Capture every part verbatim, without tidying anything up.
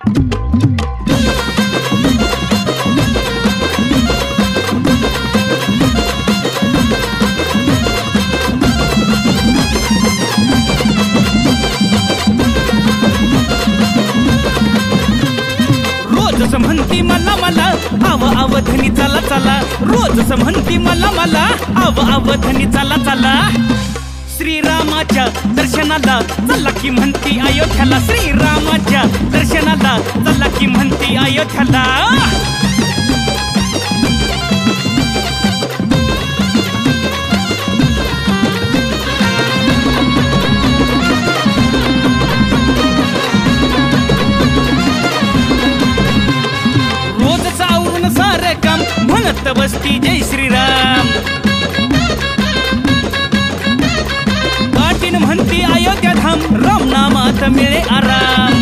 रोजच म्हणती मला मला आव अवधनी चला चला, रोजच म्हणती मला मला आव अवधनी चला चला, श्रीरामाच्या दर्शनाला चला की म्हणती अयोध्याला, श्रीरामाच्या दर्शनाला चला की म्हणती अयोध्याला. रोजच आवरून सारे काम म्हणत बसती जय श्रीराम, पाटीन म्हणती अयोध्या धाम राम नामात मिळे आराम.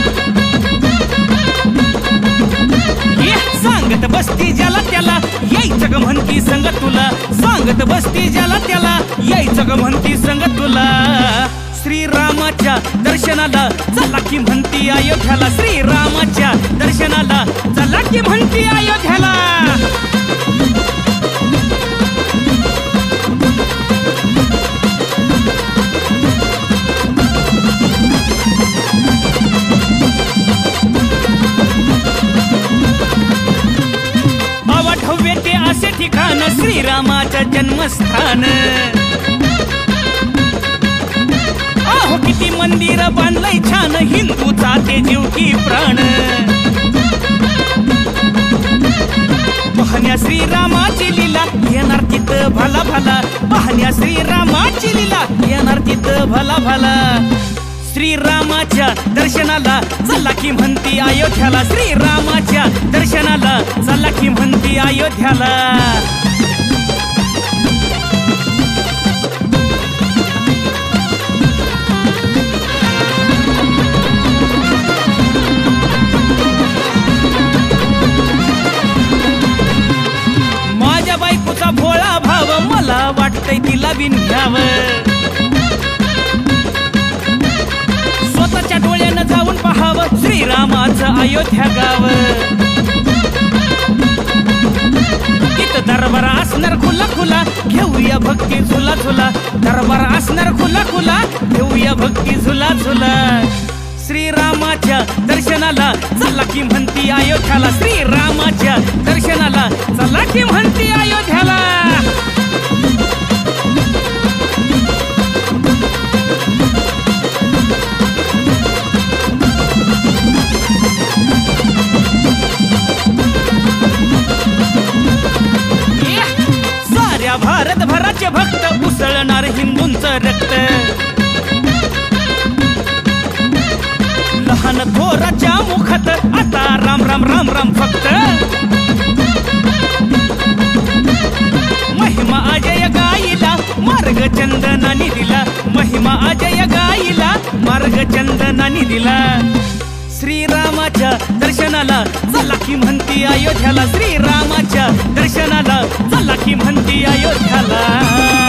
ये सांगत बसती ज्याला त्याला यायचं ग म्हणती संग तुला, सांगत बसती ज्याला त्याला यायचं ग म्हणती संग तुला, श्रीरामाच्या दर्शनाला चला की म्हणती अयोध्याला, श्रीरामाच्या दर्शनाला चला की म्हणती अयोध्याला. अवढव्य ते असे ठिकाण श्रीरामाचं जन्मस्थान, आहो किती मंदिर बांधलंय छान हिंदूचा ते जीव की प्राण. पाहण्या श्रीरामाची लीला येणार तिथं भला भला, पाहण्या श्रीरामाची लीला येणार तिथं भला भला, श्रीरामाच्या दर्शनाला चला की म्हणती अयोध्याला, श्रीरामाच्या दर्शनाला चला की म्हणती अयोध्याला. माझ्या बायकोचा भोळा भाव मला वाटतंय तिला बिन घ्यावं, स्वतःच्या डोळ्यानं जाऊन पाहावं श्रीरामाचं अयोध्या गाव. इथं दरबार असणार खुला खुला घेऊया भक्ती झुला झुला, दरबार असणार खुला खुला घेऊया भक्ती झुला झुला, श्रीरामाच्या दर्शनाला चला की म्हणती अयोध्याला, श्रीरामाच्या दर्शनाला चला की म्हणती अयोध्याला. साऱ्या भारतभराचे भक्त उसळणार हिंदूंचं रक्त, लहान थोराच्या मुखात आता राम राम राम राम फक्त. महिमा अजय गाईला मार्ग चंदनानी दिला, महिमा अजय गाईला मार्ग चंदनानी दिला, श्रीरामाच्या दर्शनाला चला की म्हणती अयोध्याला, श्रीरामाच्या दर्शनाला चला की म्हणती अयोध्याला.